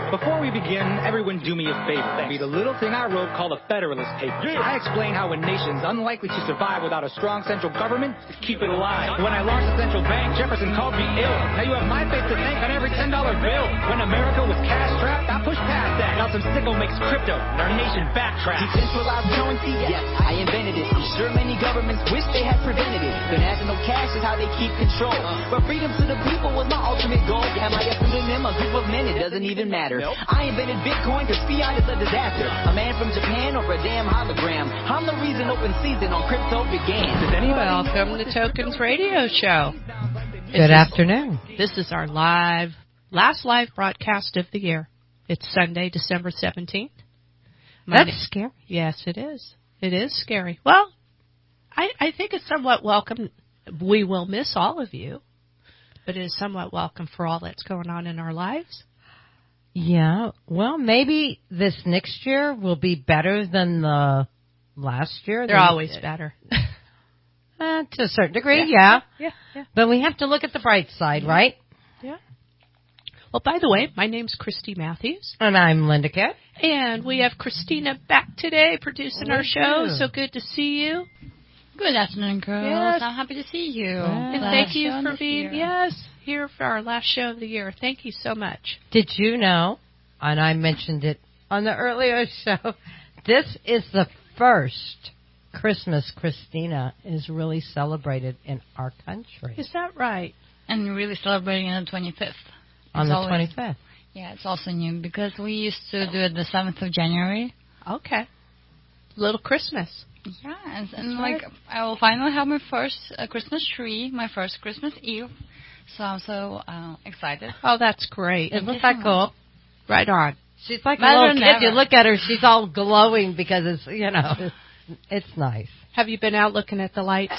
Before we begin, everyone do me a favor. Read a little thing I wrote called the Federalist Papers. I explain how a nation's unlikely to survive without a strong central government to keep it alive. When I launched the central bank, Jefferson called me ill. Now you have my face to thank on every $10 bill. When America was cash-strapped, I pushed past that. Now some sicko makes crypto, and our nation backtracks. Decentralized currency, yes, I invented it. I'm sure many governments wish they had prevented it. The national cash is how they keep control. But freedom to the people was my ultimate goal. Am I a pseudonym, a group of men? It doesn't even matter. I invented Bitcoin because fiat is a disaster. A man from Japan or a damn hologram. I'm the reason open season on crypto began. Welcome to Tokens Radio Show. Good afternoon. This is our last live broadcast of the year. It's Sunday, December 17th. That's scary. Yes, it is. It is scary. Well, I think it's somewhat welcome. We will miss all of you, but it is somewhat welcome for all that's going on in our lives. Yeah. Well, maybe this next year will be better than the last year. They're always better. To a certain degree, yeah. But we have to look at the bright side, right? Yeah. Well, by the way, my name's Christy Matthews. And I'm Linda Cat. And we have Christina back today producing our show. So good to see you. Good afternoon, girls. Yes. I'm happy to see you. And thank you for being, here for our last show of the year. Thank you so much. Did you know, and I mentioned it on the earlier show, this is the first Christmas Christina is really celebrated in our country. Is that right? And really celebrating on the 25th. On the 25th. Yeah, it's also new because we used to do it the 7th of January. Okay. Little Christmas. Yeah, and like I will finally have my first Christmas tree, my first Christmas Eve. So I'm so excited. Oh, that's great. Isn't that cool? Right on. She's like a little kid. You look at her, she's all glowing because it's, it's nice. Have you been out looking at the lights?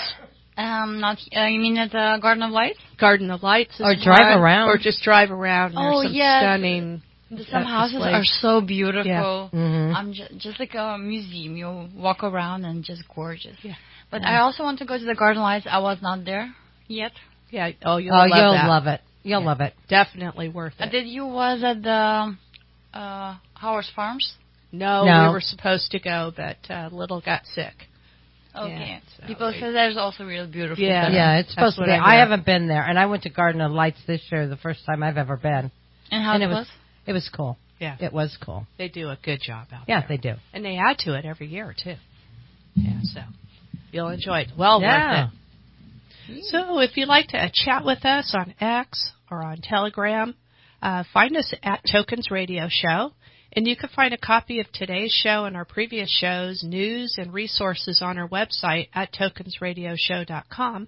Not. You mean at the Garden of Lights? Garden of Lights. Or drive around. Or just drive around. Oh, There's some stunning. Some houses are so beautiful. Yeah. Mm-hmm. I'm just like a museum. You walk around and just gorgeous. Yeah. But I also want to go to the Garden of Lights. I was not there yet. Yeah. Oh, you'll love it. You'll love it. Definitely worth it. Did you was at the Howard's Farms? No, we were supposed to go, but Little got sick. Okay. Yeah, People say there's also really beautiful. Yeah, it's supposed to be. I haven't been there, and I went to Garden of Lights this year, the first time I've ever been. And how it was? It was cool. Yeah. It was cool. They do a good job out there. Yeah, they do. And they add to it every year, too. Yeah, so you'll enjoy it. Well worth it. So if you'd like to chat with us on X or on Telegram, find us at Tokens Radio Show. And you can find a copy of today's show and our previous shows, news, and resources on our website at tokensradioshow.com.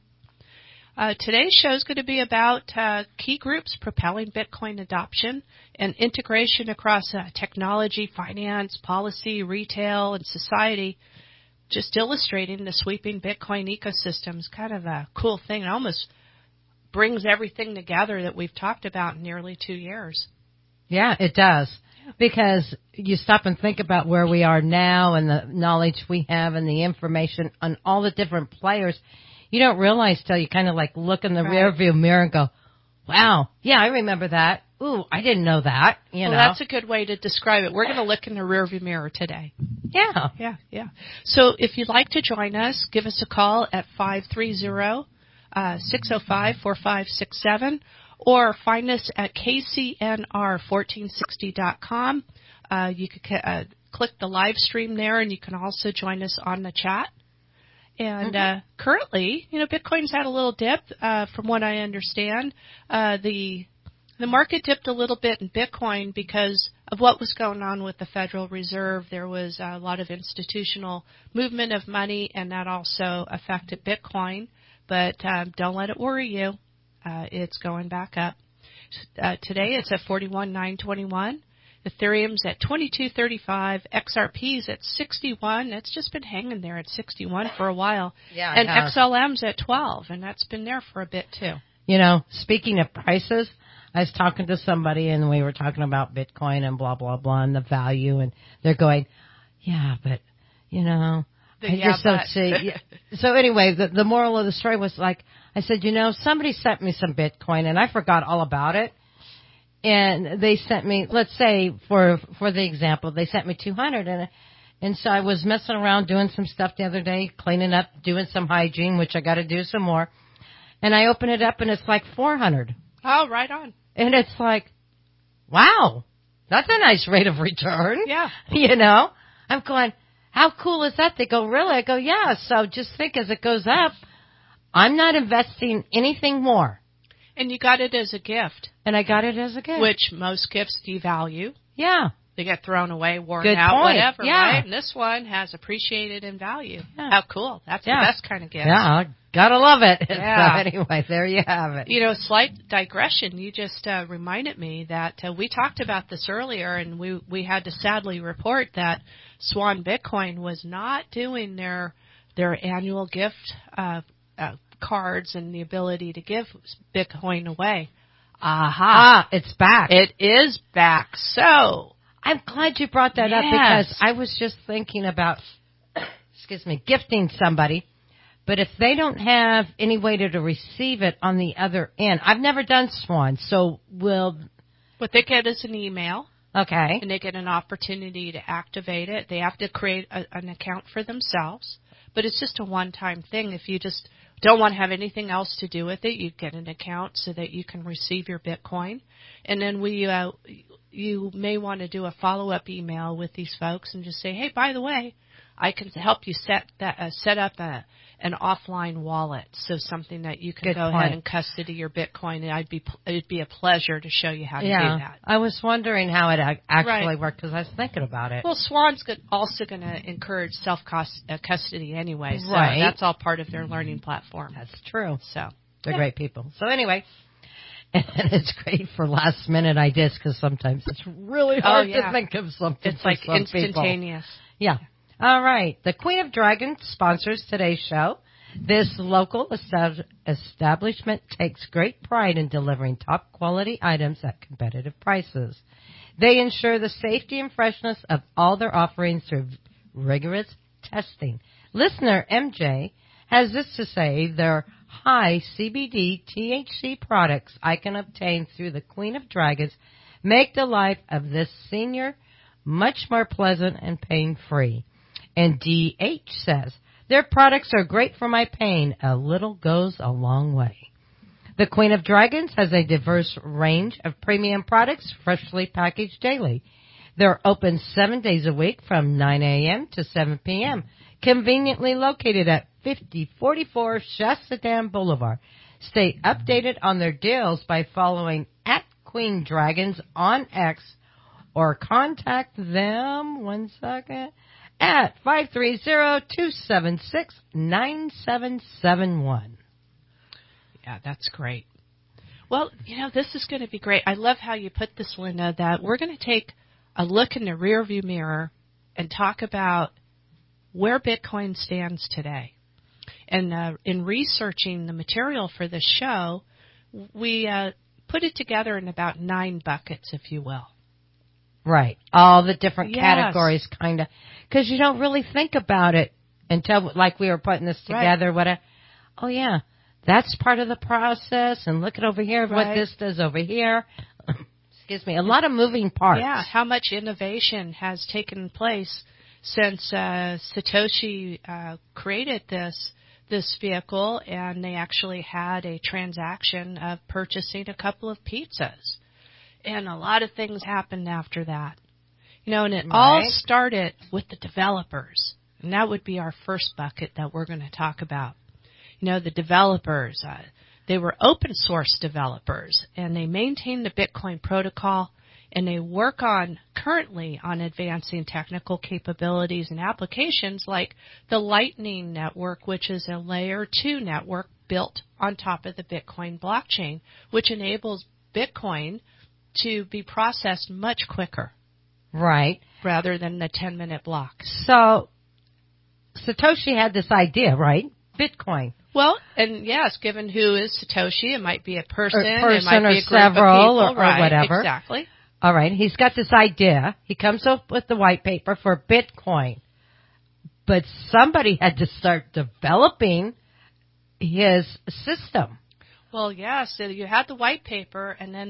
Today's show is going to be about key groups propelling Bitcoin adoption and integration across technology, finance, policy, retail, and society, just illustrating the sweeping Bitcoin ecosystem is kind of a cool thing. It almost brings everything together that we've talked about in nearly 2 years. Yeah, it does. Because you stop and think about where we are now and the knowledge we have and the information on all the different players. You don't realize till you kind of like look in the rearview mirror and go, wow, yeah, I remember that. Ooh, I didn't know that. Well, that's a good way to describe it. We're going to look in the rearview mirror today. Yeah. Yeah. So if you'd like to join us, give us a call at 530-605-4567 or find us at kcnr1460.com. You can click the live stream there, and you can also join us on the chat. And currently, Bitcoin's had a little dip, from what I understand. The market dipped a little bit in Bitcoin because of what was going on with the Federal Reserve. There was a lot of institutional movement of money, and that also affected Bitcoin. But don't let it worry you. It's going back up. Today it's at 41,921. Ethereum's at 2235. XRP's at 61. It's just been hanging there at 61 for a while. Yeah, and XLM's at 12, and that's been there for a bit too. Speaking of prices, I was talking to somebody, and we were talking about Bitcoin and blah, blah, blah, and the value, and they're going, yeah, but, I just don't see. So anyway, the moral of the story was like, I said, somebody sent me some Bitcoin, and I forgot all about it. and they sent me, let's say for the example, they sent me 200, and so I was messing around doing some stuff the other day, cleaning up, doing some hygiene, which I got to do some more, and I open it up and it's like 400. Oh, right on. And it's like, wow, that's a nice rate of return. Yeah. You know, I'm going, how cool is that? They go, really? I go, yeah. So just think as it goes up, I'm not investing anything more. And you got it as a gift. And I got it as a gift. Which most gifts devalue. Yeah. They get thrown away, worn Good out, point. whatever, Yeah. right? And this one has appreciated in value. Yeah. How cool. That's the best kind of gift. Yeah, gotta love it. Yeah. So anyway, there you have it. You know, slight digression. You just reminded me that we talked about this earlier, and we had to sadly report that Swan Bitcoin was not doing their annual gift cards and the ability to give Bitcoin away. Aha. It's back. It is back. So I'm glad you brought that up because I was just thinking about, gifting somebody. But if they don't have any way to receive it on the other end, I've never done Swan, so what they get is an email. Okay. And they get an opportunity to activate it. They have to create an account for themselves. But it's just a one-time thing. If you just don't want to have anything else to do with it, you get an account so that you can receive your Bitcoin. And then you may want to do a follow-up email with these folks and just say, hey, by the way, I can help you set up an offline wallet, so something that you can ahead and custody your Bitcoin. And it'd be a pleasure to show you how to do that. I was wondering how it actually worked because I was thinking about it. Well, Swan's also going to encourage self-custody anyway, so that's all part of their learning platform. That's true. So they're great people. So anyway, and it's great for last-minute ideas because sometimes it's really hard to think of something. It's like instantaneous. People. Yeah. All right. The Queen of Dragons sponsors today's show. This local establishment takes great pride in delivering top-quality items at competitive prices. They ensure the safety and freshness of all their offerings through rigorous testing. Listener MJ has this to say: their high CBD THC products I can obtain through the Queen of Dragons make the life of this senior much more pleasant and pain-free. And DH says, their products are great for my pain. A little goes a long way. The Queen of Dragons has a diverse range of premium products freshly packaged daily. They're open 7 days a week from 9 a.m. to 7 p.m., conveniently located at 5044 Shasta Dam Boulevard. Stay updated on their deals by following @Queen Dragons on X or contact them, at 530-276-9771. Yeah, that's great. Well, this is going to be great. I love how you put this, Linda, that we're going to take a look in the rearview mirror and talk about where Bitcoin stands today. And in researching the material for this show, we put it together in about 9 buckets, if you will. Right. All the different categories, kind of. Because you don't really think about it until, like, we were putting this together. Right. Oh, yeah, that's part of the process. And look at over here, what this does over here. Excuse me. A lot of moving parts. Yeah, how much innovation has taken place since Satoshi created this vehicle, and they actually had a transaction of purchasing a couple of pizzas. And a lot of things happened after that. And it all started with the developers. And that would be our first bucket that we're going to talk about. The developers, they were open source developers, and they maintain the Bitcoin protocol, and they work currently on advancing technical capabilities and applications like the Lightning Network, which is a layer 2 network built on top of the Bitcoin blockchain, which enables Bitcoin to be processed much quicker. Right. Rather than the 10-minute block. So, Satoshi had this idea, right? Bitcoin. Well, and yes, given who is Satoshi, it might be a person, it might be or a several, group of people, or whatever. Exactly. All right, he's got this idea. He comes up with the white paper for Bitcoin. But somebody had to start developing his system. Well, yeah, so you had the white paper, and then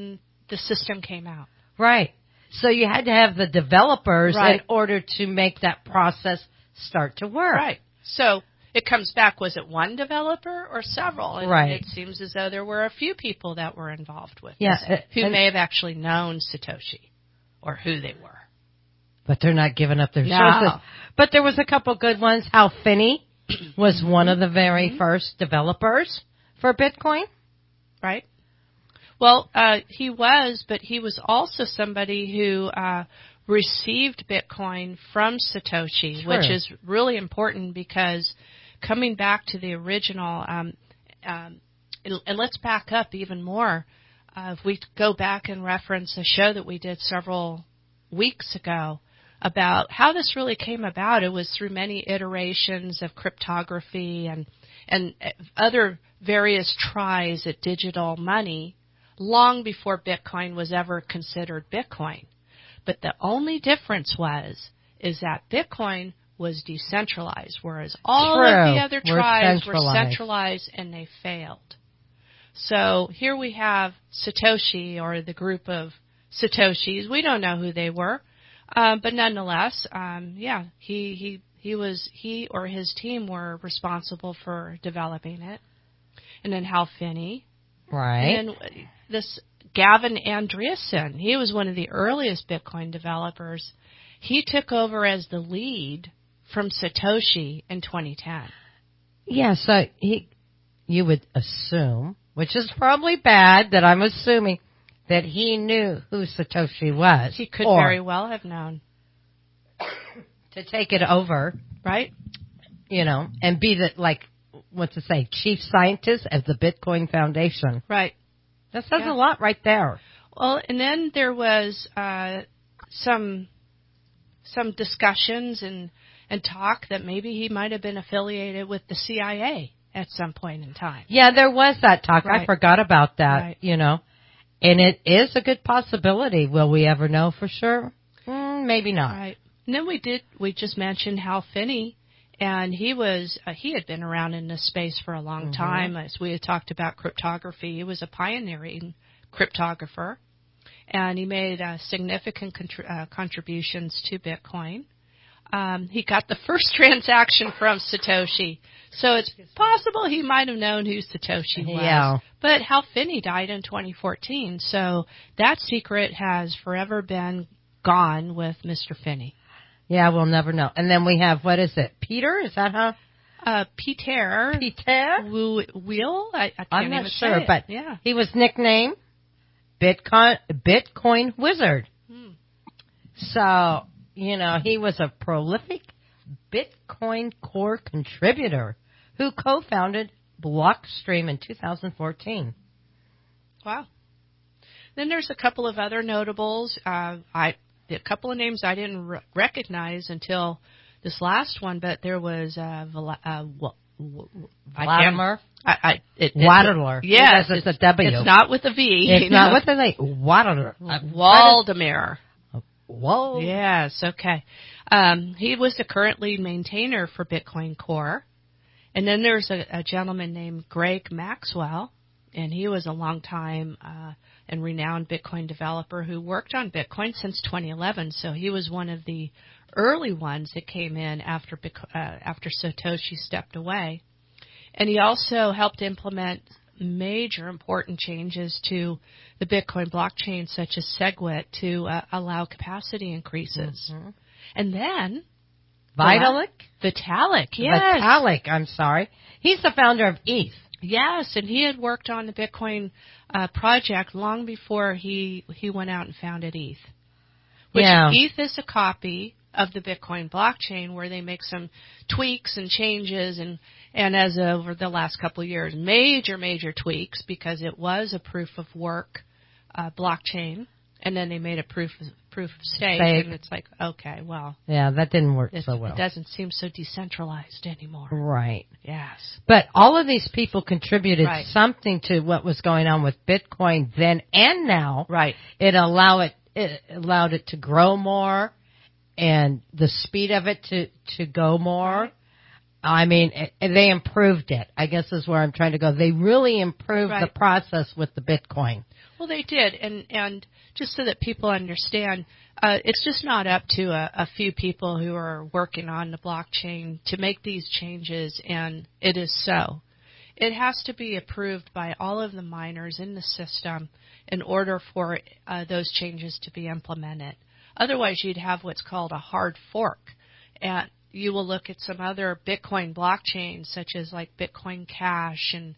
the system came out. Right. So you had to have the developers Right. in order to make that process start to work. Right. So it comes back, was it one developer or several? And Right. it seems as though there were a few people that were involved with Yeah, this who and- may have actually known Satoshi or who they were. But they're not giving up their No. sources. But there was a couple good ones. Hal Finney was one of the very first developers for Bitcoin. Right? Well, he was, but he was also somebody who received Bitcoin from Satoshi, True. which is really important because coming back to the original, and let's back up even more. If we go back and reference a show that we did several weeks ago about how this really came about, it was through many iterations of cryptography and other various tries at digital money long before Bitcoin was ever considered Bitcoin. But the only difference is that Bitcoin was decentralized, whereas all True. of the other We're tribes were centralized. centralized and they failed. So here we have Satoshi, or the group of Satoshis. We don't know who they were, but nonetheless, he or his team were responsible for developing it. And then Hal Finney. Right. And then this Gavin Andreessen, he was one of the earliest Bitcoin developers. He took over as the lead from Satoshi in 2010. Yeah, so you would assume, which is probably bad that I'm assuming, that he knew who Satoshi was. He could or very well have known. to take it over, Right? And be the, chief scientist of the Bitcoin Foundation. Right. That says Yeah. a lot right there. Well, and then there was some discussions and talk that maybe he might have been affiliated with the CIA at some point in time. Yeah, there was that talk. Right. I forgot about that, Right. And it is a good possibility. Will we ever know for sure? Maybe not. Right. And then we just mentioned Hal Finney, and he had been around in this space for a long time. As we had talked about cryptography, he was a pioneering cryptographer, and he made significant contributions to Bitcoin. He got the first transaction from Satoshi, so it's possible he might have known who Satoshi was. Yeah. But Hal Finney died in 2014, so that secret has forever been gone with Mr. Finney. Yeah, we'll never know. And then we have, what is it? Peter? Is that how? Peter. Wheel? I can't I'm not even sure, say it. but yeah. he was nicknamed Bitcoin Wizard. So, he was a prolific Bitcoin Core contributor who co-founded Blockstream in 2014. Wow. Then there's a couple of other notables. A couple of names I didn't recognize until this last one, but there was Vladimir Waddler. Yes, it's a W. It's not with a V. It's not with a Waddler. Waldemar. Whoa. Yes, okay. He was the current lead maintainer for Bitcoin Core. And then there's a gentleman named Greg Maxwell, and he was a long-time and renowned Bitcoin developer who worked on Bitcoin since 2011. So he was one of the early ones that came in after Satoshi stepped away. And he also helped implement major important changes to the Bitcoin blockchain, such as SegWit, to allow capacity increases. Mm-hmm. And then Vitalik, yes. Vitalik, I'm sorry. He's the founder of ETH. Yes, and he had worked on the Bitcoin project long before he went out and founded ETH. Which ETH is a copy of the Bitcoin blockchain where they make some tweaks and changes and as over the last couple of years, major tweaks because it was a proof of work blockchain, and then they made a proof of stake, and it's like, okay, well. Yeah, that didn't work so well. It doesn't seem so decentralized anymore. Right. Yes. But all of these people contributed something to what was going on with Bitcoin then and now. Right. It allowed it to grow more and the speed of it to go more. I mean, they improved it, I guess is where I'm trying to go. They really improved the process with the Bitcoin. Well, they did. And just so that people understand, it's just not up to a few people who are working on the blockchain to make these changes, and it is so. It has to be approved by all of the miners in the system in order for those changes to be implemented. Otherwise, you'd have what's called a hard fork. And you will look at some other Bitcoin blockchains, such as like Bitcoin Cash and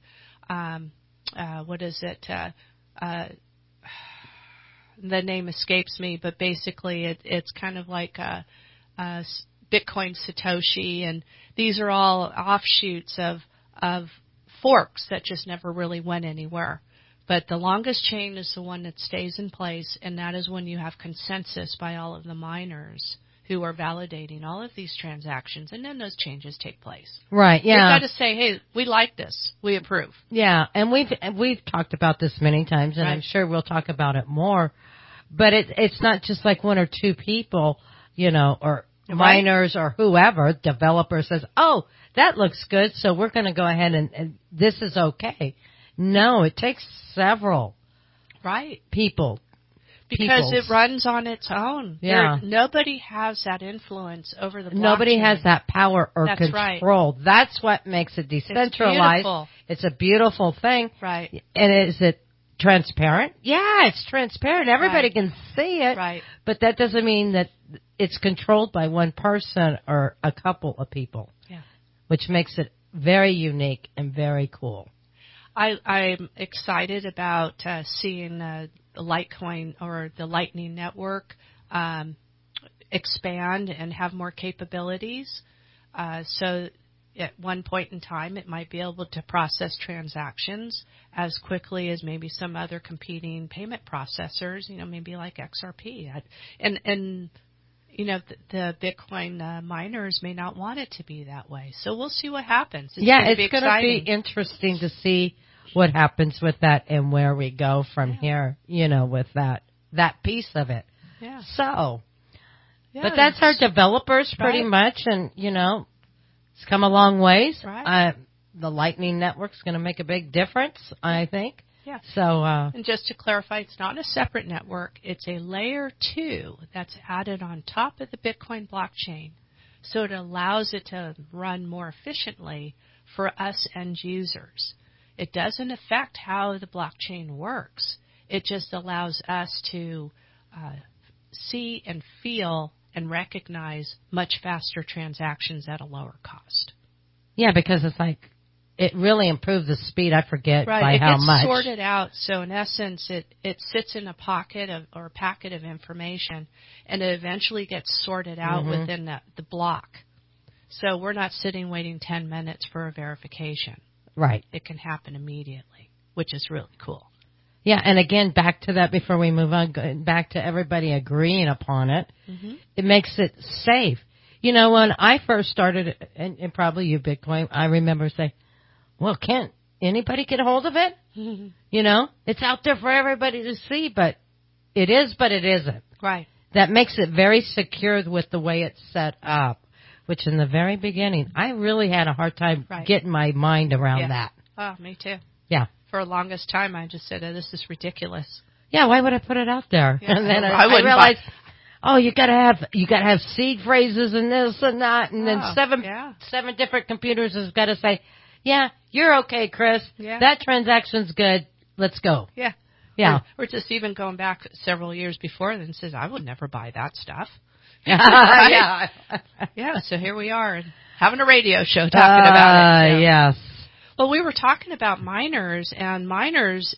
the name escapes me, but basically it's kind of like a Bitcoin Satoshi, and these are all offshoots of forks that just never really went anywhere. But the longest chain is the one that stays in place, and that is when you have consensus by all of the miners who are validating all of these transactions, and then those changes take place. Right, yeah. You've got to say, hey, we like this. We approve. Yeah, and we've talked about this many times, and I'm sure we'll talk about it more. But it's not just like one or two people, or miners or whoever, developer says, oh, that looks good, so we're going to go ahead and this is okay. No, it takes several people. Because it runs on its own. Yeah. Nobody has that influence over the blockchain. Nobody has that power or control. Right. That's what makes it decentralized. It's a beautiful thing. Right. And is it transparent? Yeah, it's transparent. Everybody can see it. Right. But that doesn't mean that it's controlled by one person or a couple of people. Yeah. Which makes it very unique and very cool. I'm excited about seeing the Litecoin or the Lightning Network expand and have more capabilities. So at one point in time, it might be able to process transactions as quickly as maybe some other competing payment processors, maybe like XRP. And the Bitcoin miners may not want it to be that way. So we'll see what happens. It's going to be interesting to see what happens with that and where we go from here, with that piece of it. Yeah. So, but that's our developers pretty much, and, it's come a long ways. Right. The Lightning Network's going to make a big difference, I think. Yeah. So, and just to clarify, it's not a separate network. It's a layer 2 that's added on top of the Bitcoin blockchain. So it allows it to run more efficiently for us end users. It doesn't affect how the blockchain works. It just allows us to see and feel and recognize much faster transactions at a lower cost. Yeah, because it's like, it really improves the speed. I forget by how much. It gets sorted out. So in essence, it sits in a pocket or packet of information, and it eventually gets sorted out within the block. So we're not sitting waiting 10 minutes for a verification. Right. It can happen immediately, which is really cool. Yeah, and again, back to that before we move on, back to everybody agreeing upon it, it makes it safe. When I first started, and probably you, Bitcoin, I remember saying, well, can't anybody get a hold of it? It's out there for everybody to see, but it is, but it isn't. Right. That makes it very secure with the way it's set up, which in the very beginning, I really had a hard time getting my mind around that. Oh, me too. Yeah. For the longest time, I just said, oh, this is ridiculous. Yeah, why would I put it out there? Yeah. And then I realized, you gotta have seed phrases and this and that, and then seven different computers has got to say, yeah, you're okay, Chris. Yeah. That transaction's good. Let's go. Yeah. Yeah. Or just even going back several years before then says, I would never buy that stuff. Yeah. Yeah, so here we are and having a radio show talking about it. So. Yes. Well, we were talking about miners, and miners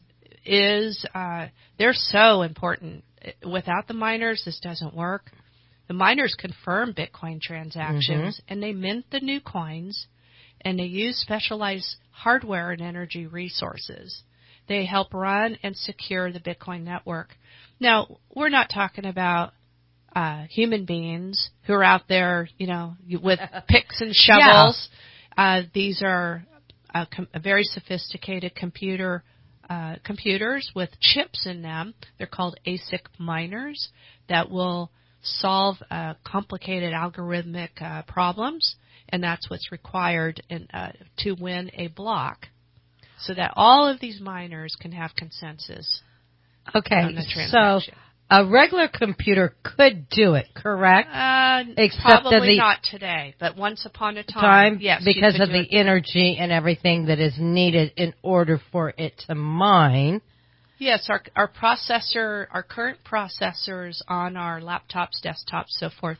they're so important. Without the miners, this doesn't work. The miners confirm Bitcoin transactions, and they mint the new coins, and they use specialized hardware and energy resources. They help run and secure the Bitcoin network. Now, we're not talking about human beings who are out there, with picks and shovels. Yeah. These are very sophisticated computers with chips in them. They're called ASIC miners that will solve complicated algorithmic problems, and that's what's required to win a block, so that all of these miners can have consensus. Okay, on the transaction. So a regular computer could do it, correct? Except Probably not today, but once upon a time, yes, because of the energy and everything that is needed in order for it to mine. Yes, our processor, our current processors on our laptops, desktops, so forth,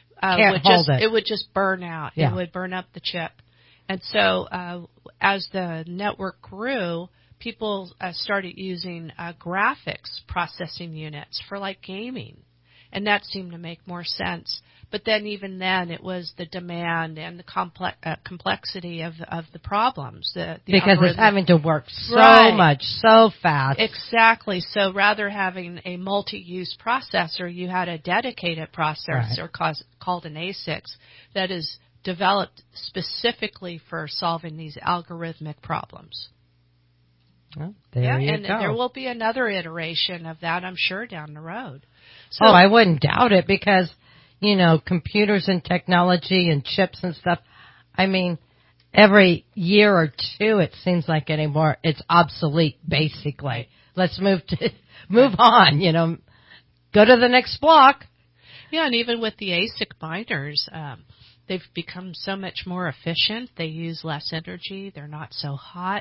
it would just burn out. Yeah. It would burn up the chip. And so as the network grew, people started using graphics processing units for like gaming, and that seemed to make more sense. But then even then, it was the demand and the complexity of the problems. Because it's having to work so much, so fast. Exactly. So rather having a multi-use processor, you had a dedicated processor called an ASIC that is developed specifically for solving these algorithmic problems. Well, there you go. There will be another iteration of that, I'm sure, down the road. So, I wouldn't doubt it because, computers and technology and chips and stuff, I mean, every year or two it seems like anymore it's obsolete, basically. Let's move on, go to the next block. Yeah, and even with the ASIC miners, they've become so much more efficient. They use less energy. They're not so hot.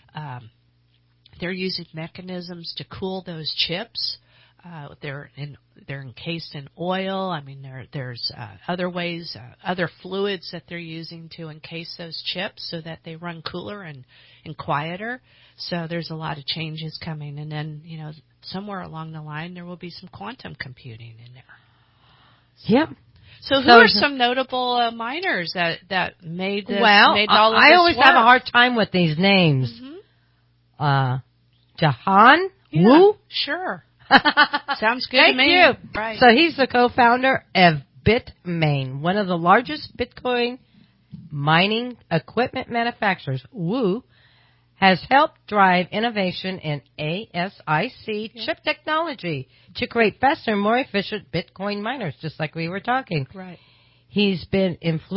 They're using mechanisms to cool those chips. They're encased in oil. I mean, there's other ways, other fluids that they're using to encase those chips so that they run cooler and quieter. So there's a lot of changes coming. And then, somewhere along the line, there will be some quantum computing in there. Yep. So who are some notable miners that made this? Made all of I this always work? have a hard time with these names. Mm-hmm. Jahan Yeah, Wu? Sure. Sounds good to me. Thank you. Right. So he's the co-founder of Bitmain, one of the largest Bitcoin mining equipment manufacturers. Wu has helped drive innovation in ASIC chip technology to create faster and more efficient Bitcoin miners, just like we were talking. Right. He's been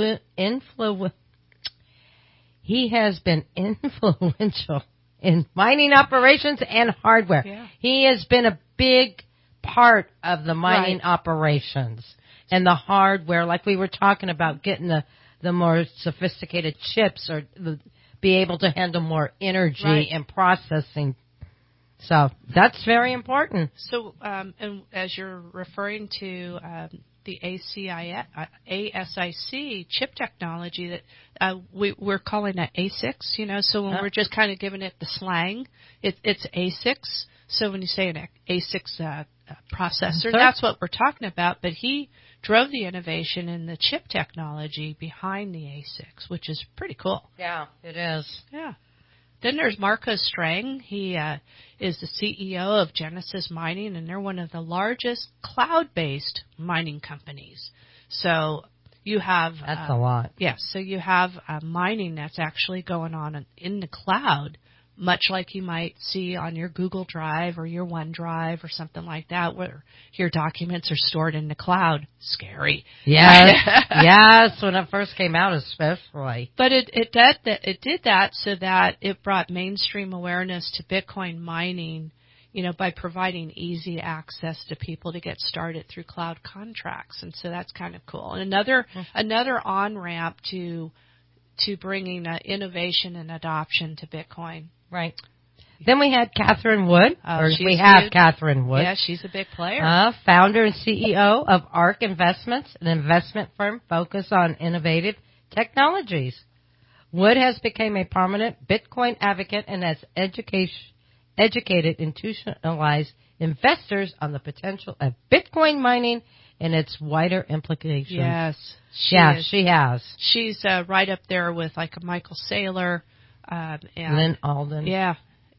He has been influential in mining operations and hardware. Yeah. He has been a big part of the mining operations and the hardware, like we were talking about, getting the more sophisticated chips or be able to handle more energy and processing. So that's very important. So, and as you're referring to the ASIC chip technology, that we're calling that ASICs, so when we're just kind of giving it the slang, it's ASICs. So when you say an ASICs processor, that's what we're talking about. But he drove the innovation in the chip technology behind the ASICs, which is pretty cool. Yeah, it is. Yeah. Then there's Marco Strang. He is the CEO of Genesis Mining, and they're one of the largest cloud-based mining companies. So you have... That's a lot. Yes, so you have mining that's actually going on in the cloud, much like you might see on your Google Drive or your OneDrive or something like that, where your documents are stored in the cloud. Scary. Yes, yes, when it first came out especially. But it did that so that it brought mainstream awareness to Bitcoin mining, by providing easy access to people to get started through cloud contracts. And so that's kind of cool. And another on-ramp to bringing innovation and adoption to Bitcoin. Right. Then we had Catherine Wood, Catherine Wood. Yeah, she's a big player. Founder and CEO of ARK Investments, an investment firm focused on innovative technologies. Wood has become a prominent Bitcoin advocate and has educated institutionalized investors on the potential of Bitcoin mining and its wider implications. Yes, she has. She's right up there with like a Michael Saylor. And Lynn Alden. Yeah.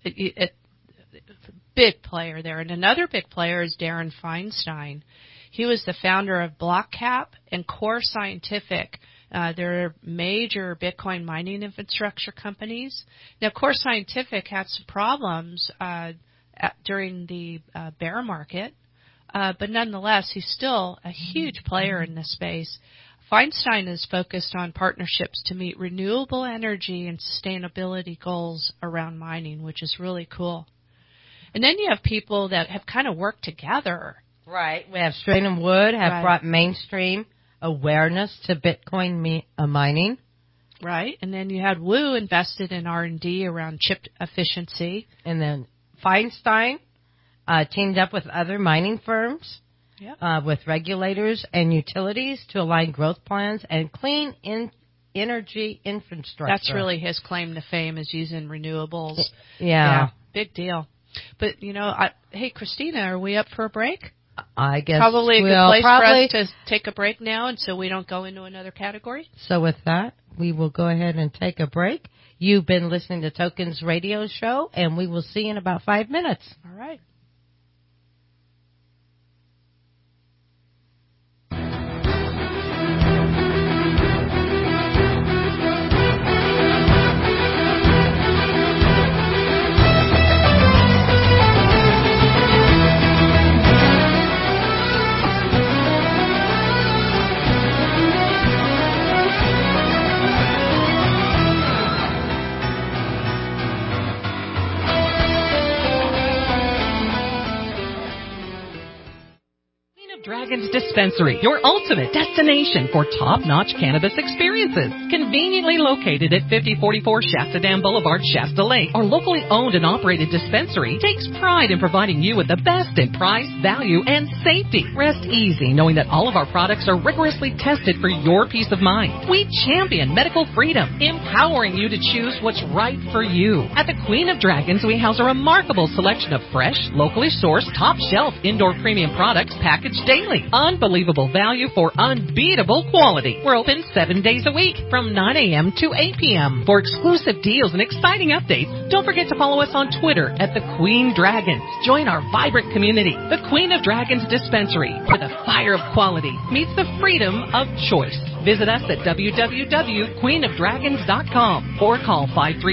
Big player there. And another big player is Darren Feinstein. He was the founder of BlockCap and Core Scientific. They're major Bitcoin mining infrastructure companies. Now, Core Scientific had some problems during the bear market. but nonetheless, he's still a huge player in this space. Feinstein is focused on partnerships to meet renewable energy and sustainability goals around mining, which is really cool. And then you have people that have kind of worked together. Right. We have Strain and Wood have brought mainstream awareness to Bitcoin mining. Right. And then you had Wu invested in R&D around chip efficiency. And then Feinstein teamed up with other mining firms, with regulators and utilities to align growth plans and clean energy infrastructure. That's really his claim to fame, is using renewables. Yeah. Big deal. But, hey, Christina, are we up for a break? I guess probably a good place for us to take a break now, and so we don't go into another category. So with that, we will go ahead and take a break. You've been listening to Tokens Radio Show, and we will see you in about 5 minutes. All right. Dragons Dispensary, your ultimate destination for top-notch cannabis experiences. Conveniently located at 5044 Shasta Dam Boulevard, Shasta Lake, our locally owned and operated dispensary takes pride in providing you with the best in price, value, and safety. Rest easy knowing that all of our products are rigorously tested for your peace of mind. We champion medical freedom, empowering you to choose what's right for you. At the Queen of Dragons, we house a remarkable selection of fresh, locally sourced, top-shelf indoor premium products packaged daily. Unbelievable value for unbeatable quality. We're open 7 days a week from 9 a.m. to 8 p.m. For exclusive deals and exciting updates, don't forget to follow us on Twitter at The Queen Dragons. Join our vibrant community, The Queen of Dragons Dispensary, where the fire of quality meets the freedom of choice. Visit us at www.queenofdragons.com or call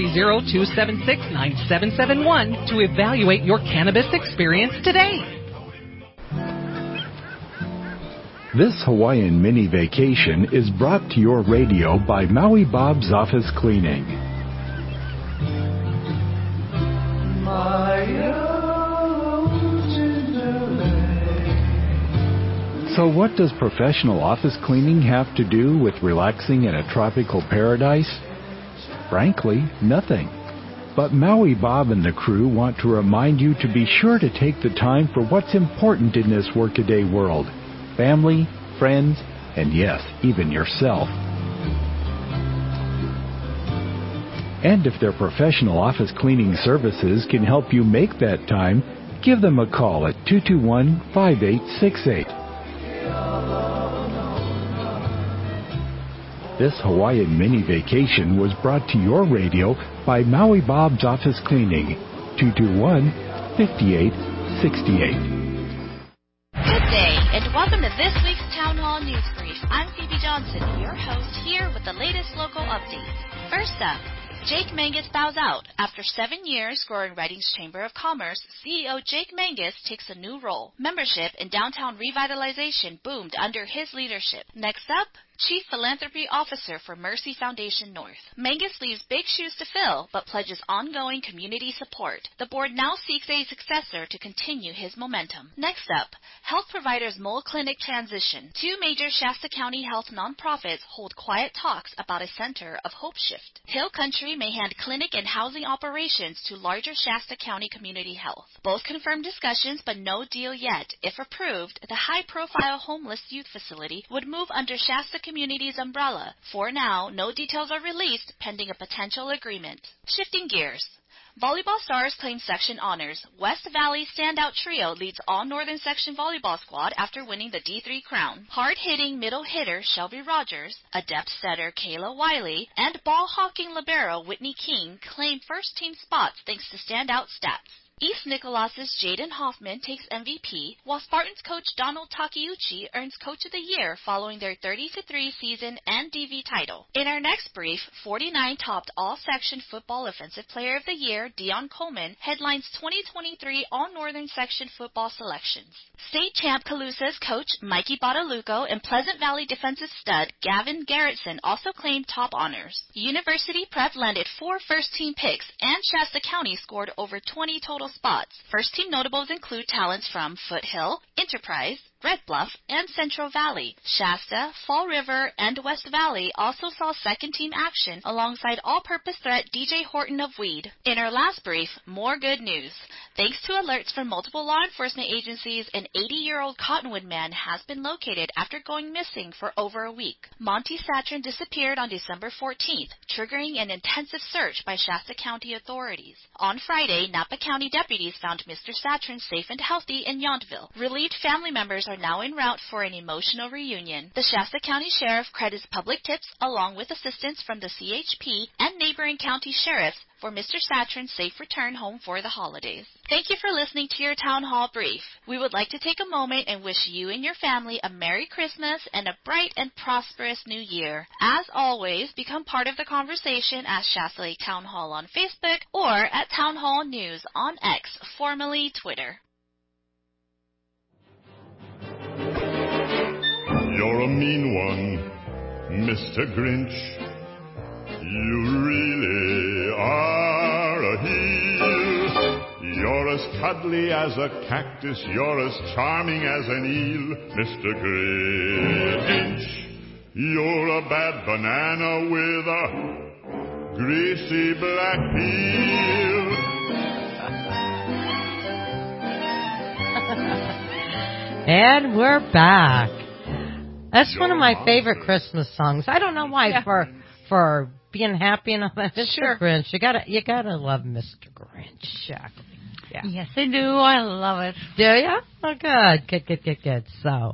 530-276-9771 to evaluate your cannabis experience today. This Hawaiian mini vacation is brought to your radio by Maui Bob's Office Cleaning. So what does professional office cleaning have to do with relaxing in a tropical paradise? Frankly, nothing. But Maui Bob and the crew want to remind you to be sure to take the time for what's important in this workaday world. Family, friends, and yes, even yourself. And if their professional office cleaning services can help you make that time, give them a call at 221-5868. This Hawaiian mini vacation was brought to your radio by Maui Bob's Office Cleaning, 221-5868. Good day, and welcome to this week's Town Hall News Brief. I'm Phoebe Johnson, your host, here with the latest local updates. First up, Jake Mangus bows out. After 7 years growing Reading's Chamber of Commerce, CEO Jake Mangus takes a new role. Membership in downtown revitalization boomed under his leadership. Next up, Chief Philanthropy Officer for Mercy Foundation North. Mangus leaves big shoes to fill, but pledges ongoing community support. The board now seeks a successor to continue his momentum. Next up, health providers Mole Clinic transition. 2 major Shasta County health nonprofits hold quiet talks about a center of hope shift. Hill Country may hand clinic and housing operations to larger Shasta County Community Health. Both confirmed discussions, but no deal yet. If approved, the high-profile homeless youth facility would move under Shasta Community's umbrella. For now, no details are released pending a potential agreement. Shifting gears. Volleyball Stars claim section honors. West Valley standout trio leads all Northern Section volleyball squad after winning the D3 crown. Hard-hitting middle hitter Shelby Rogers, adept setter Kayla Wiley, and ball-hawking libero Whitney King claim first-team spots thanks to standout stats. East Nicholas's Jaden Hoffman takes MVP, while Spartans coach Donald Takeuchi earns Coach of the Year following their 30-3 season and DV title. In our next brief, 49 topped all-section football offensive player of the year, Dion Coleman, headlines 2023 All-Northern Section football selections. State champ Calusa's coach Mikey Bottaluco and Pleasant Valley defensive stud Gavin Garrettson also claimed top honors. University Prep landed 4 first-team picks, and Shasta County scored over 20 total spots. First-team notables include talents from Foothill, Enterprise, Red Bluff, and Central Valley. Shasta, Fall River, and West Valley also saw second-team action alongside all-purpose threat DJ Horton of Weed. In our last brief, more good news. Thanks to alerts from multiple law enforcement agencies, an 80-year-old Cottonwood man has been located after going missing for over a week. Monty Satrin disappeared on December 14th, triggering an intensive search by Shasta County authorities. On Friday, Napa County deputies found Mr. Satrin safe and healthy in Yountville. Relieved family members are now en route for an emotional reunion. The Shasta County Sheriff credits public tips along with assistance from the CHP and neighboring county sheriffs for Mr. Satrin's safe return home for the holidays. Thank you for listening to your Town Hall Brief. We would like to take a moment and wish you and your family a Merry Christmas and a bright and prosperous New Year. As always, become part of the conversation at Shasta Lake Town Hall on Facebook or at Town Hall News on X, formerly Twitter. You're a mean one, Mr. Grinch. You really are a heel. You're as cuddly as a cactus. You're as charming as an eel, Mr. Grinch. You're a bad banana with a greasy black peel. And we're back. That's one of my favorite Christmas songs. I don't know why, for being happy and all that. Mr. Grinch, you gotta love Mr. Grinch. Exactly. Yeah. Yes, I do. I love it. Do you? Oh, good. So,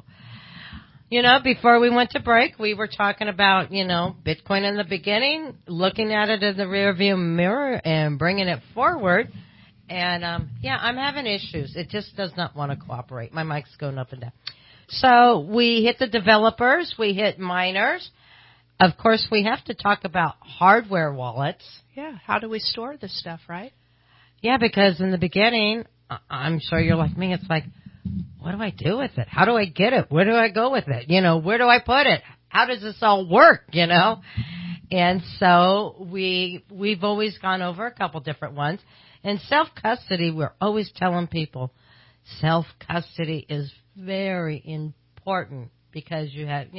before we went to break, we were talking about, Bitcoin in the beginning, looking at it in the rearview mirror and bringing it forward. And, I'm having issues. It just does not want to cooperate. My mic's going up and down. So we hit the developers. We hit miners. Of course, we have to talk about hardware wallets. Yeah, how do we store this stuff, right? Yeah, because in the beginning, I'm sure you're like me, it's like, what do I do with it? How do I get it? Where do I go with it? Where do I put it? How does this all work, And so we've always gone over a couple different ones. And self-custody, we're always telling people, self-custody is very important because you have,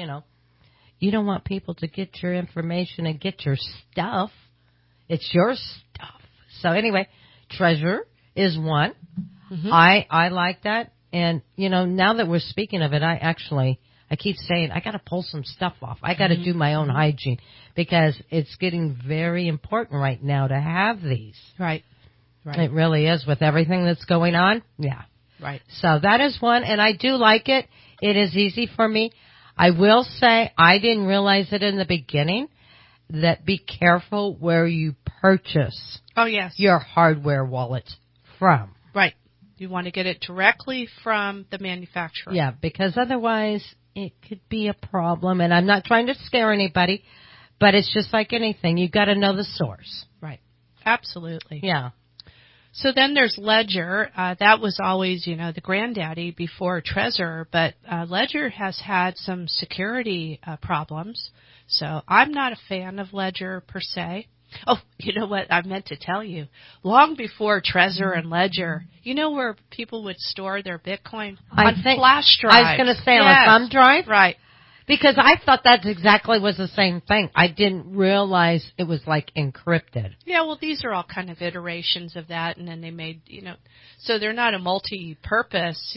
you don't want people to get your information and get your stuff. It's your stuff. So anyway, Trezor is one. Mm-hmm. I like that. And, now that we're speaking of it, I keep saying, I got to pull some stuff off. I got to do my own hygiene because it's getting very important right now to have these. Right. It really is with everything that's going on. Yeah. Right. So that is one, and I do like it. It is easy for me. I will say I didn't realize it in the beginning that be careful where you purchase your hardware wallet from. Right. You want to get it directly from the manufacturer. Yeah, because otherwise it could be a problem. And I'm not trying to scare anybody, but it's just like anything. You've got to know the source. Right. Absolutely. Yeah. So then there's Ledger. That was always, the granddaddy before Trezor, but Ledger has had some security problems. So I'm not a fan of Ledger per se. Oh, you know what? I meant to tell you. Long before Trezor and Ledger, where people would store their Bitcoin? On flash drives. I was going to say on a thumb drive? Right. Because I thought that exactly was the same thing. I didn't realize it was like encrypted. Yeah, well, these are all kind of iterations of that, and then they made, so they're not a multi-purpose,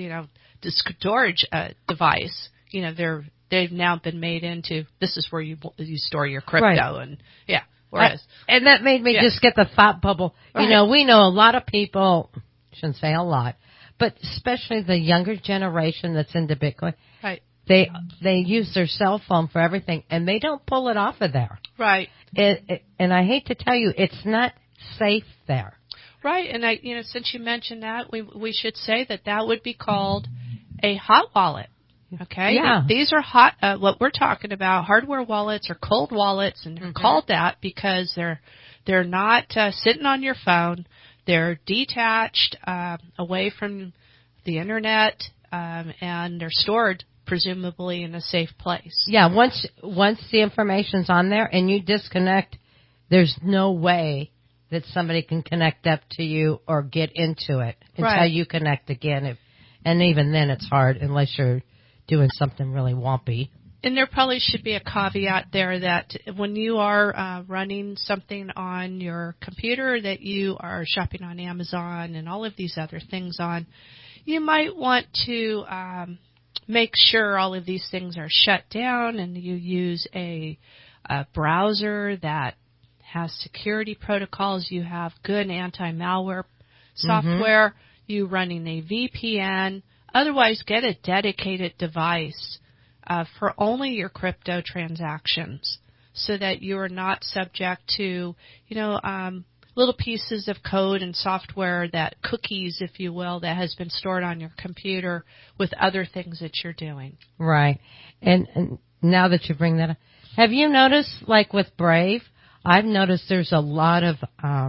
storage device. They've now been made into this is where you store your crypto, right. And yeah. Whereas, and that made me just get the thought bubble. Right. We know a lot of people. Shouldn't say a lot, but especially the younger generation that's into Bitcoin. Right. They use their cell phone for everything, and they don't pull it off of there. Right. And I hate to tell you, it's not safe there. Right, and since you mentioned that, we should say that would be called a hot wallet. Okay. Yeah. These are hot. What we're talking about, hardware wallets or cold wallets, and they're called that because they're not sitting on your phone. They're detached away from the internet, and they're stored presumably in a safe place. Yeah. Once the information's on there and you disconnect, there's no way that somebody can connect up to you or get into it until you connect again. And even then, it's hard unless you're doing something really wompy. And there probably should be a caveat there that when you are running something on your computer that you are shopping on Amazon and all of these other things on, you might want to make sure all of these things are shut down and you use a browser that has security protocols. You have good anti-malware software. You running a VPN. Otherwise, get a dedicated device for only your crypto transactions so that you are not subject to, little pieces of code and software, that cookies, if you will, that has been stored on your computer with other things that you're doing. Right. And now that you bring that up, have you noticed, like with Brave, I've noticed there's a lot of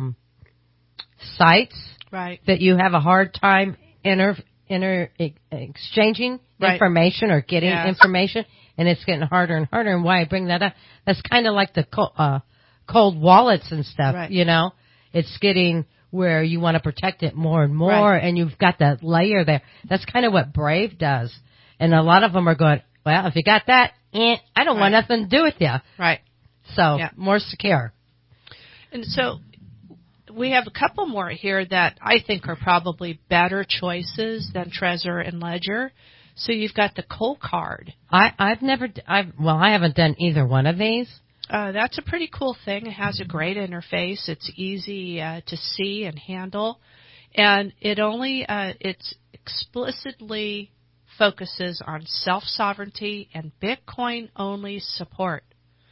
sites that you have a hard time exchanging information or getting information, and it's getting harder and harder. And why I bring that up, that's kind of like the cold wallets and stuff, It's getting where you want to protect it more and more, and you've got that layer there. That's kind of what Brave does. And a lot of them are going, well, if you got that, I don't want nothing to do with you. Right. So, more secure. And so we have a couple more here that I think are probably better choices than Trezor and Ledger. So you've got the Cold Card. I haven't done either one of these. That's a pretty cool thing. It has a great interface. It's easy to see and handle, and it's explicitly focuses on self-sovereignty and Bitcoin-only support.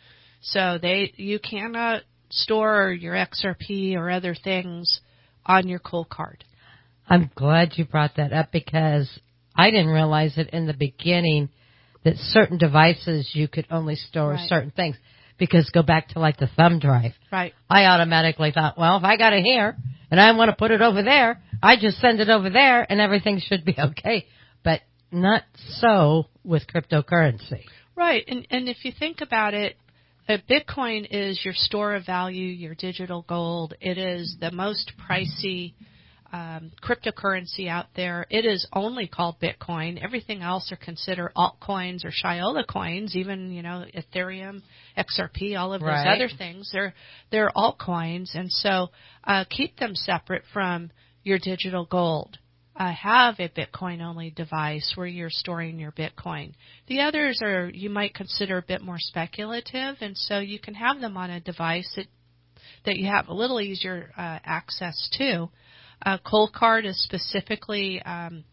So you cannot store your XRP or other things on your Cold Card. I'm glad you brought that up because I didn't realize it in the beginning that certain devices you could only store certain things. Because go back to like the thumb drive. Right. I automatically thought, well, if I got it here and I want to put it over there, I just send it over there and everything should be okay. But not so with cryptocurrency. Right. And if you think about it, Bitcoin is your store of value, your digital gold. It is the most pricey cryptocurrency out there. It is only called Bitcoin. Everything else are considered altcoins or Shiola coins, even, Ethereum, XRP, all of those other things. They're altcoins. And so keep them separate from your digital gold. Have a Bitcoin-only device where you're storing your Bitcoin. The others you might consider a bit more speculative, and so you can have them on a device that you have a little easier access to. Cold Card is specifically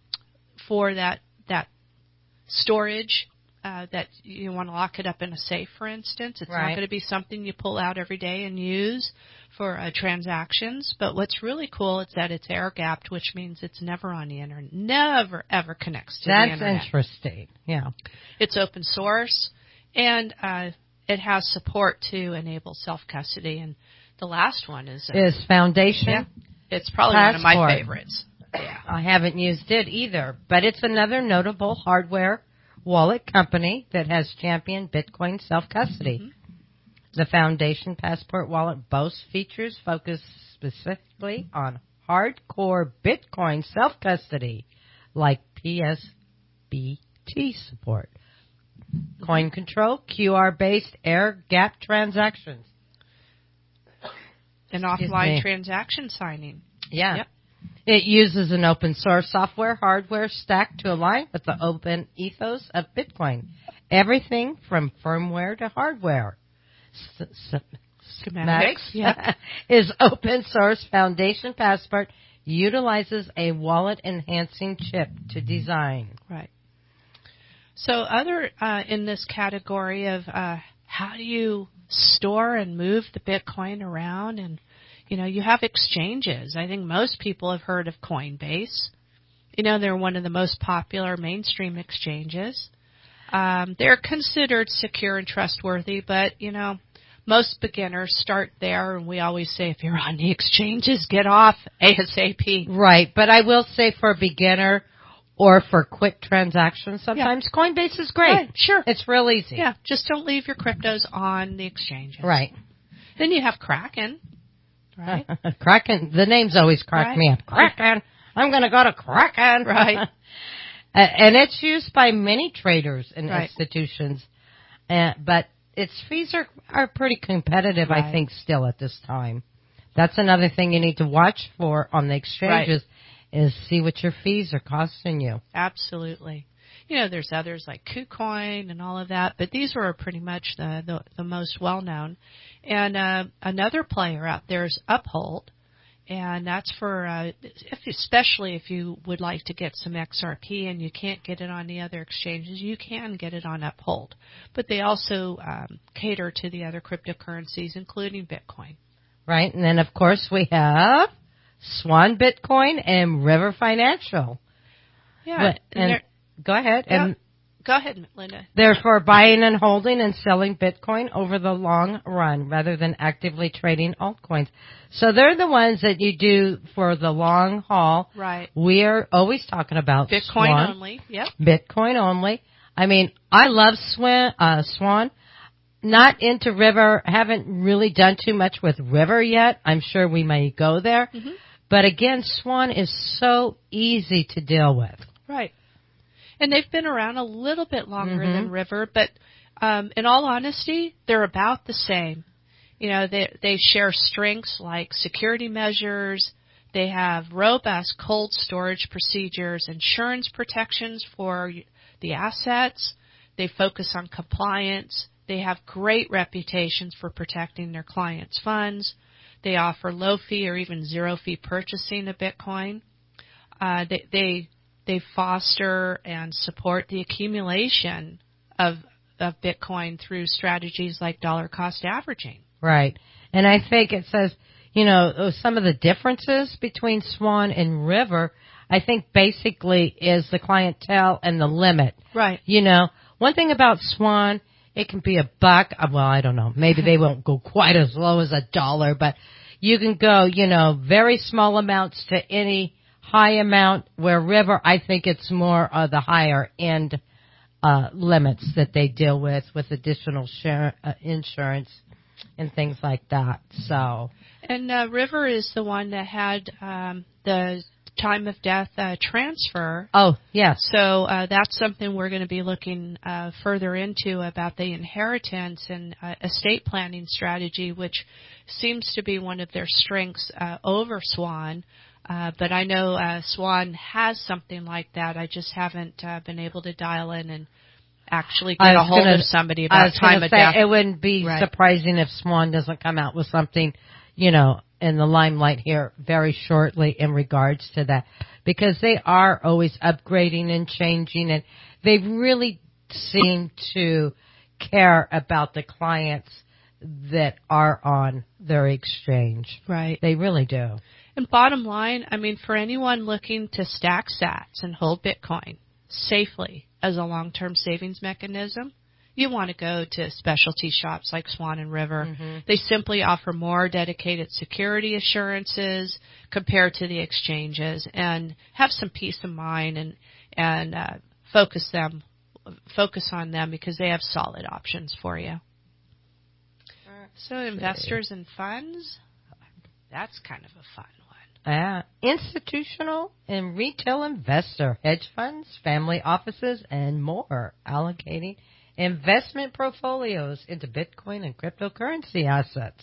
for that storage that you want to lock it up in a safe, for instance. It's not going to be something you pull out every day and use for transactions. But what's really cool is that it's air-gapped, which means it's never on the internet. Never, ever connects to the internet. That's interesting. Yeah. It's open source, and it has support to enable self-custody. And the last one is Foundation. Yeah. It's probably one of my favorites. Yeah. I haven't used it either, but it's another notable hardware wallet company that has championed Bitcoin self-custody. Mm-hmm. The Foundation Passport wallet boasts features focused specifically on hardcore Bitcoin self-custody, like PSBT support, coin control, QR-based air-gap transactions, and offline transaction signing. Yeah. Yep. It uses an open source software hardware stack to align with the open ethos of Bitcoin. Everything from firmware to hardware. Schematics. Is open source. Foundation Passport utilizes a wallet enhancing chip to design. Right. So other in this category of how do you store and move the Bitcoin around, and You have exchanges. I think most people have heard of Coinbase. They're one of the most popular mainstream exchanges. They're considered secure and trustworthy, but, most beginners start there, and we always say if you're on the exchanges, get off ASAP. Right, but I will say for a beginner or for quick transactions, sometimes Coinbase is great. Right, sure. It's real easy. Yeah, just don't leave your cryptos on the exchanges. Right. Then you have Kraken, right? Kraken, the name's always cracked me up. Kraken, I'm going to go to Kraken. Right. And it's used by many traders and institutions, but its fees are pretty competitive, I think, still at this time. That's another thing you need to watch for on the exchanges is see what your fees are costing you. Absolutely. There's others like KuCoin and all of that, but these were pretty much the most well-known. And another player out there is Uphold, and that's for especially if you would like to get some XRP and you can't get it on the other exchanges, you can get it on Uphold. But they also cater to the other cryptocurrencies, including Bitcoin. Right, and then, of course, we have Swan Bitcoin and River Financial. Yeah. Go ahead. Yeah. And go ahead, Linda. They're for buying and holding and selling Bitcoin over the long run rather than actively trading altcoins. So they're the ones that you do for the long haul. Right. We are always talking about Bitcoin Swan. only. Yep. Bitcoin only. I mean, I love Swan. Not into River. Haven't really done too much with River yet. I'm sure we may go there. Mm-hmm. But again, Swan is so easy to deal with. Right. And they've been around a little bit longer than River, but in all honesty, they're about the same. They share strengths like security measures. They have robust cold storage procedures, insurance protections for the assets. They focus on compliance. They have great reputations for protecting their clients' funds. They offer low fee or even zero fee purchasing of Bitcoin. They foster and support the accumulation of Bitcoin through strategies like dollar cost averaging. Right. And I think it says, some of the differences between Swan and River, I think basically is the clientele and the limit. Right. One thing about Swan, it can be $1. Well, I don't know. Maybe they won't go quite as low as $1, but you can go, very small amounts to any high amount, where River, I think it's more of the higher end limits that they deal with additional insurance and things like that. So, and River is the one that had the time of death transfer. Oh, yes. So that's something we're going to be looking further into about the inheritance and estate planning strategy, which seems to be one of their strengths over Swan. But I know Swan has something like that. I just haven't been able to dial in and actually get a hold of somebody about time of death. It wouldn't be surprising if Swan doesn't come out with something, in the limelight here very shortly in regards to that, because they are always upgrading and changing, and they really seem to care about the clients that are on their exchange. Right. They really do. And bottom line, for anyone looking to stack sats and hold Bitcoin safely as a long-term savings mechanism, you want to go to specialty shops like Swan and River. Mm-hmm. They simply offer more dedicated security assurances compared to the exchanges, and have some peace of mind and focus on them because they have solid options for you. So investors and funds, that's kind of a fun one. Institutional and retail investor, hedge funds, family offices, and more allocating investment portfolios into Bitcoin and cryptocurrency assets.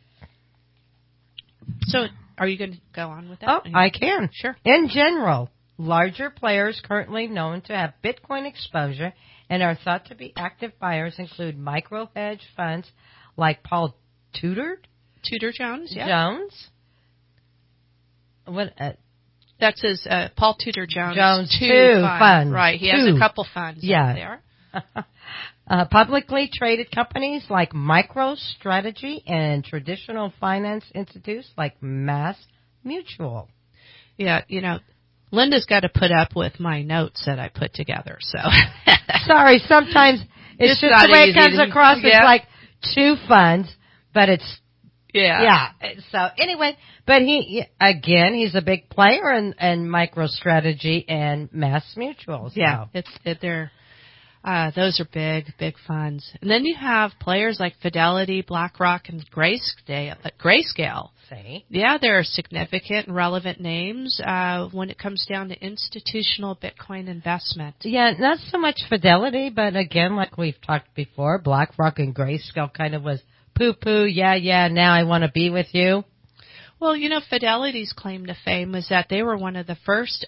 So are you going to go on with that? Oh, I can. Sure. In general, larger players currently known to have Bitcoin exposure and are thought to be active buyers include micro hedge funds like Paul Tudor Jones, yeah. Jones. What? That's his Paul Tudor Jones 2 fund. Right. He has a couple funds out there. Publicly traded companies like MicroStrategy and traditional finance institutes like Mass Mutual. Yeah, Linda's got to put up with my notes that I put together. So sorry, sometimes it's just the way it comes across. Yeah. It's like two funds, but it's yeah. So anyway, but he's a big player in MicroStrategy and Mass Mutual. So. Yeah, those are big funds. And then you have players like Fidelity, BlackRock, and Grayscale. See? Yeah, they're significant and relevant names when it comes down to institutional Bitcoin investment. Yeah, not so much Fidelity, but again, like we've talked before, BlackRock and Grayscale kind of was poo-poo, yeah, now I want to be with you. Well, Fidelity's claim to fame was that they were one of the first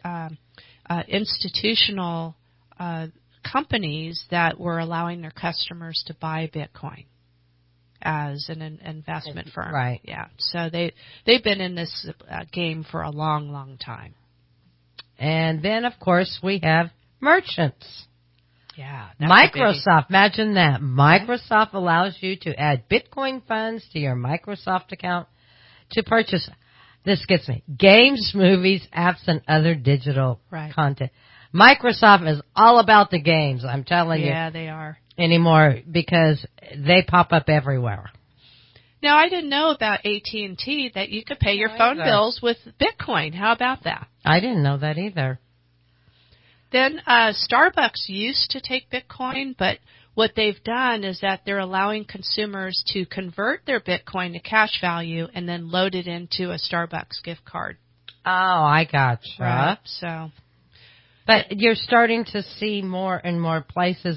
institutional companies that were allowing their customers to buy Bitcoin as an investment firm. Right. Yeah. So they've been in this game for a long time. And then, of course, we have merchants. Yeah. Microsoft, imagine that. Microsoft allows you to add Bitcoin funds to your Microsoft account to purchase, this gets me, games, movies, apps, and other digital content. Microsoft is all about the games, I'm telling you. Yeah, they are. Anymore, because they pop up everywhere. Now, I didn't know about AT&T that you could pay your phone bills with Bitcoin. How about that? I didn't know that either. Then Starbucks used to take Bitcoin, but what they've done is that they're allowing consumers to convert their Bitcoin to cash value and then load it into a Starbucks gift card. Oh, I gotcha. Right. So, but you're starting to see more and more places,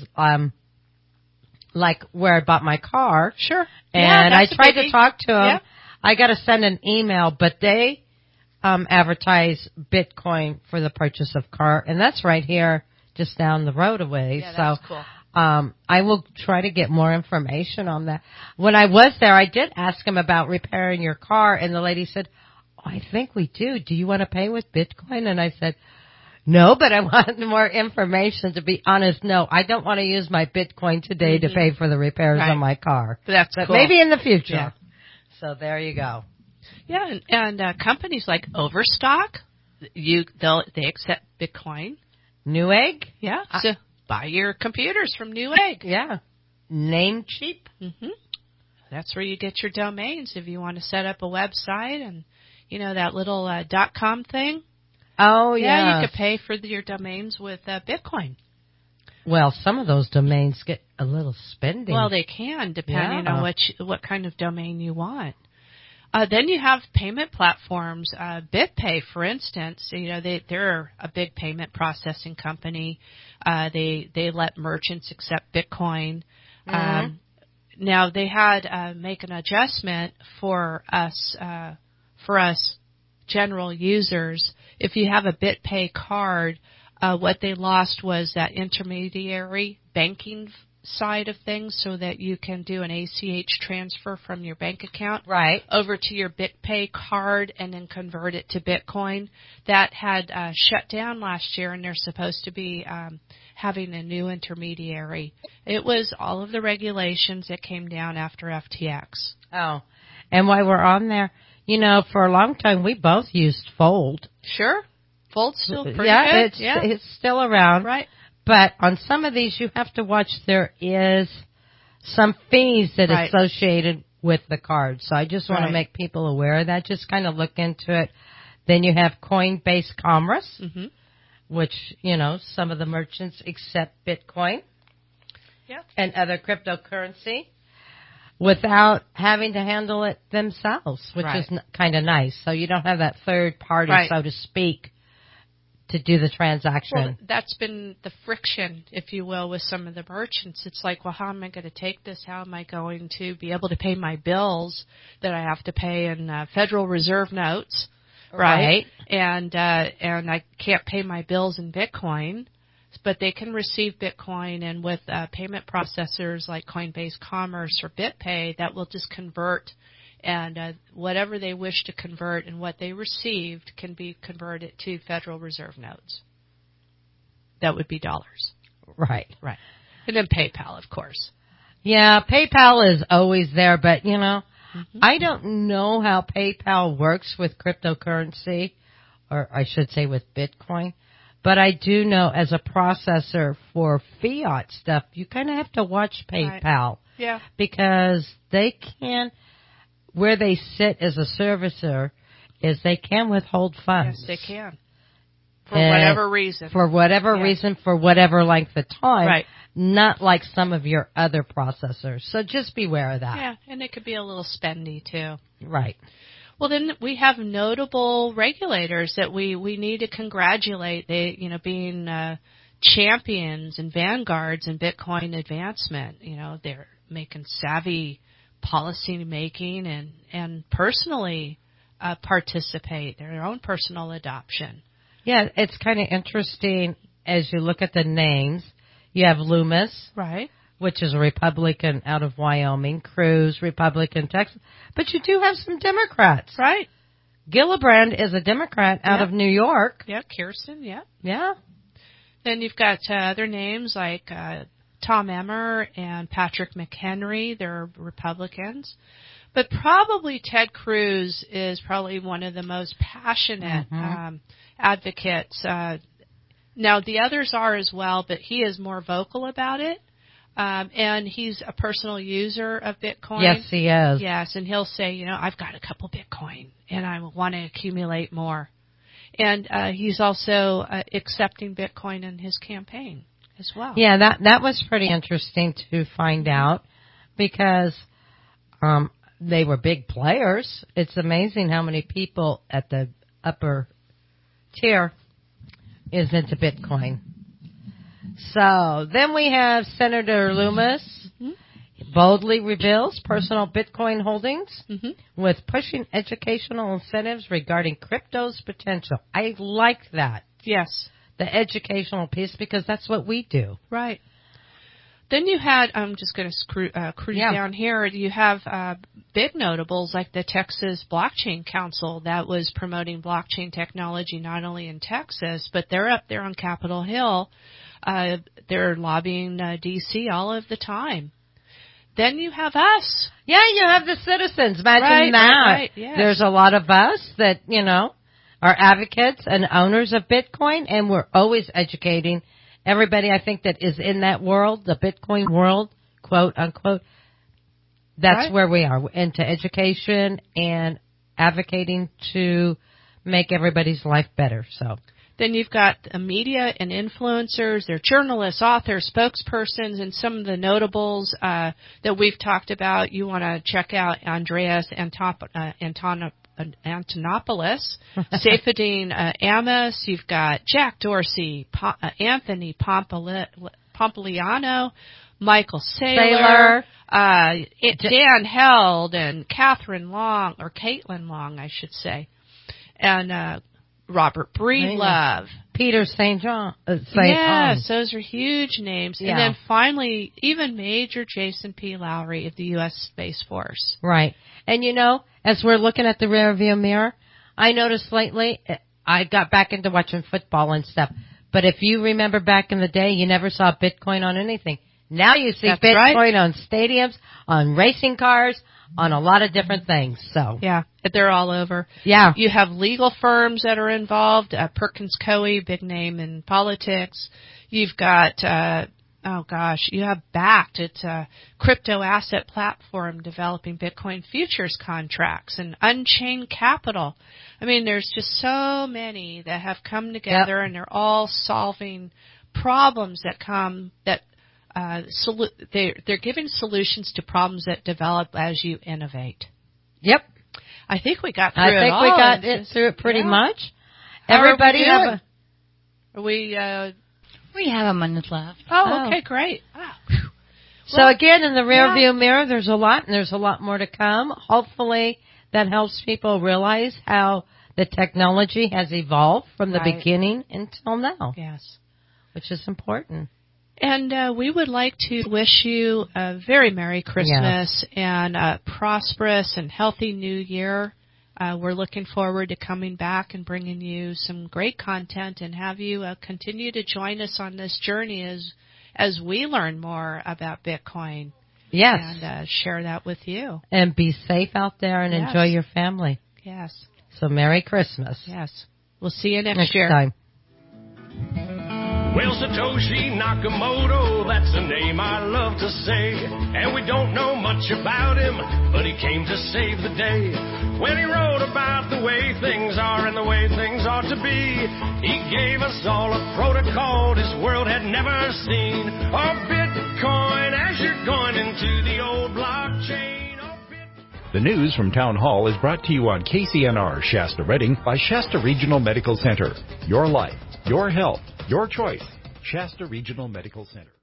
like where I bought my car. Sure. And I tried to talk to them. Yeah. I got to send an email, but they advertise Bitcoin for the purchase of car, and that's right here, just down the road away. Yeah, that's cool. I will try to get more information on that. When I was there, I did ask him about repairing your car, and the lady said, "Oh, I think we do. Do you want to pay with Bitcoin?" And I said, "No, but I want more information." To be honest, no, I don't want to use my Bitcoin today to pay for the repairs on my car. But cool. Maybe in the future. Yeah. So there you go. Yeah, and companies like Overstock, they accept Bitcoin. Newegg? Yeah. So buy your computers from Newegg. Yeah. Namecheap? Mm-hmm. That's where you get your domains if you want to set up a website and, that little .com thing. Oh, yeah. You could pay for your domains with Bitcoin. Well, some of those domains get a little spendy. Well, they can, depending on what kind of domain you want. Then you have payment platforms. BitPay, for instance, they're a big payment processing company. They let merchants accept Bitcoin. Mm-hmm. Now they had make an adjustment for us general users. If you have a BitPay card, what they lost was that intermediary banking side of things, so that you can do an ACH transfer from your bank account over to your BitPay card and then convert it to Bitcoin. That had shut down last year, and they're supposed to be having a new intermediary. It was all of the regulations that came down after FTX. Oh, and while we're on there, for a long time we both used Fold. Sure. Fold's still pretty good. It's still around. Right. But on some of these, you have to watch. There is some fees that are associated with the card. So I just want to make people aware of that. Just kind of look into it. Then you have Coinbase Commerce, which, some of the merchants accept Bitcoin and other cryptocurrency without having to handle it themselves, which is kind of nice. So you don't have that third party, so to speak, to do the transaction. Well, that's been the friction, if you will, with some of the merchants. It's like, well, how am I going to take this? How am I going to be able to pay my bills that I have to pay in Federal Reserve notes, right? And I can't pay my bills in Bitcoin, but they can receive Bitcoin, and with payment processors like Coinbase Commerce or BitPay, that will just convert. And whatever they wish to convert and what they received can be converted to Federal Reserve notes. That would be dollars. Right. And then PayPal, of course. Yeah, PayPal is always there, but I don't know how PayPal works with cryptocurrency, or I should say with Bitcoin. But I do know as a processor for fiat stuff, you kind of have to watch PayPal. Right. Yeah. Because they can, where they sit as a servicer, is they can withhold funds. Yes, they can. For whatever reason. For whatever reason, for whatever length of time. Right. Not like some of your other processors. So just beware of that. Yeah, and it could be a little spendy too. Right. Well, then we have notable regulators that we need to congratulate. They, being champions and vanguards in Bitcoin advancement. They're making savvy policy making and personally participate their own personal adoption. Yeah, it's kind of interesting as you look at the names. You have Loomis, right, which is a Republican out of Wyoming. Cruz, Republican, Texas. But you do have some Democrats. Right. Gillibrand is a Democrat out of New York. Yeah, Kirsten, yeah. Yeah. Then you've got other names like Tom Emmer and Patrick McHenry. They're Republicans. But probably Ted Cruz is probably one of the most passionate advocates. Now, the others are as well, but he is more vocal about it. And he's a personal user of Bitcoin. Yes, he is. Yes, and he'll say, I've got a couple Bitcoin, and I want to accumulate more. And he's also accepting Bitcoin in his campaign as well. Yeah, that was pretty interesting to find out because they were big players. It's amazing how many people at the upper tier is into Bitcoin. So then we have Senator Loomis boldly reveals personal Bitcoin holdings with pushing educational incentives regarding crypto's potential. I like that. Yes. The educational piece because that's what we do. Right. Then you had, I'm just going to cruise down here, you have big notables like the Texas Blockchain Council that was promoting blockchain technology not only in Texas, but they're up there on Capitol Hill. They're lobbying D.C. all of the time. Then you have us. Yeah, you have the citizens. Imagine that. Right, yes. There's a lot of us that, are advocates and owners of Bitcoin, and we're always educating everybody, I think, that is in that world, the Bitcoin world, quote, unquote. That's where we are, into education and advocating to make everybody's life better. So then you've got media and influencers, they're journalists, authors, spokespersons, and some of the notables that we've talked about. You want to check out Andreas Antonopoulos, Seyfuddin Amos. You've got Jack Dorsey, Anthony Pompliano, Michael Saylor, Dan Held, and Caitlin Long, I should say, and Robert Breedlove. Peter St. John. Yes, those are huge names. Yeah. And then finally, even Major Jason P. Lowry of the U.S. Space Force. Right. And as we're looking at the rearview mirror, I noticed lately, I got back into watching football and stuff. But if you remember back in the day, you never saw Bitcoin on anything. Now you see Bitcoin on stadiums, on racing cars, on a lot of different things. So yeah, they're all over. Yeah. You have legal firms that are involved. Perkins Coie, big name in politics. You've got, you have Bakkt. It's a crypto asset platform developing Bitcoin futures contracts, and Unchained Capital. I mean, there's just so many that have come together, and they're all solving problems that come that. They're giving solutions to problems that develop as you innovate. Yep. I think we got through it all. I think we got through it pretty much. Everybody have We have a minute left. Oh, okay, great. Wow. So again, in the rearview mirror, there's a lot, and there's a lot more to come. Hopefully that helps people realize how the technology has evolved from the beginning until now. Yes. Which is important. And we would like to wish you a very Merry Christmas and a prosperous and healthy New Year. We're looking forward to coming back and bringing you some great content and have you continue to join us on this journey as we learn more about Bitcoin. Yes. And share that with you. And be safe out there and enjoy your family. Yes. So Merry Christmas. Yes. We'll see you next year. Time. Well, Satoshi Nakamoto, that's a name I love to say. And we don't know much about him, but he came to save the day. When he wrote about the way things are and the way things ought to be, he gave us all a protocol this world had never seen. Oh, Bitcoin, as you're going into the old blockchain. The news from Town Hall is brought to you on KCNR Shasta Redding by Shasta Regional Medical Center. Your life, your health, your choice. Shasta Regional Medical Center.